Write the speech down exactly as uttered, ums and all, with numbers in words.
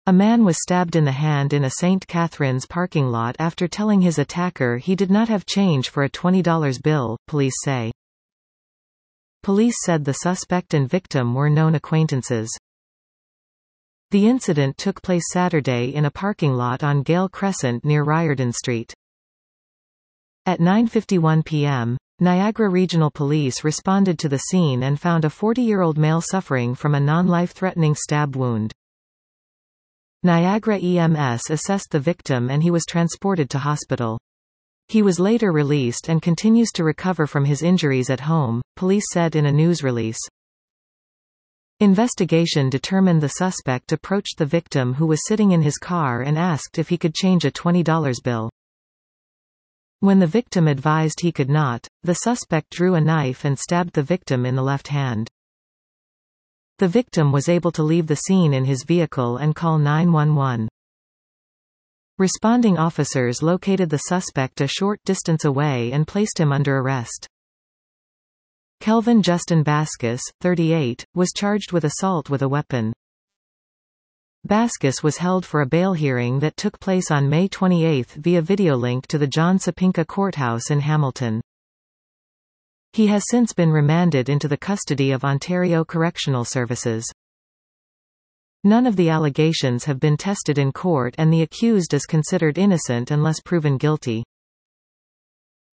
A man was stabbed in the hand in a Saint Catharines parking lot after telling his attacker he did not have change for a twenty dollar bill, police say. Police said the suspect and victim were known acquaintances. The incident took place Saturday in a parking lot on Gale Crescent near Riordan Street. At nine fifty-one p m, Niagara Regional Police responded to the scene and found a forty-year-old male suffering from a non-life-threatening stab wound. Niagara E M S assessed the victim and he was transported to hospital. He was later released and continues to recover from his injuries at home, police said in a news release. Investigation determined the suspect approached the victim who was sitting in his car and asked if he could change a twenty dollar bill. When the victim advised he could not, the suspect drew a knife and stabbed the victim in the left hand. The victim was able to leave the scene in his vehicle and call nine one one. Responding officers located the suspect a short distance away and placed him under arrest. Kelvin Justin Baskus, thirty-eight, was charged with assault with a weapon. Baskus was held for a bail hearing that took place on May twenty-eighth via video link to the John Sapinka Courthouse in Hamilton. He has since been remanded into the custody of Ontario Correctional Services. None of the allegations have been tested in court and the accused is considered innocent unless proven guilty.